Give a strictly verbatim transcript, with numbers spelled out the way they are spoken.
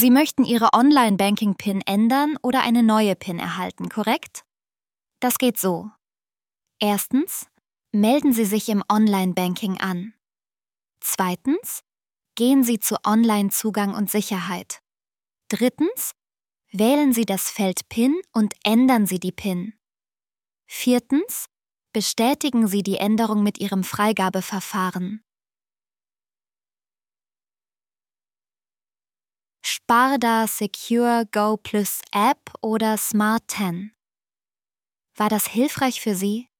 Sie möchten Ihre Online-Banking-PIN ändern oder eine neue PIN erhalten, korrekt? Das geht so. Erstens, melden Sie sich im Online-Banking an. Zweitens, gehen Sie zu Online-Zugang und Sicherheit. Drittens, wählen Sie das Feld PIN und ändern Sie die PIN. Viertens, bestätigen Sie die Änderung mit Ihrem Freigabeverfahren. Sparda Secure Go Plus App oder Smart zehn. War das hilfreich für Sie?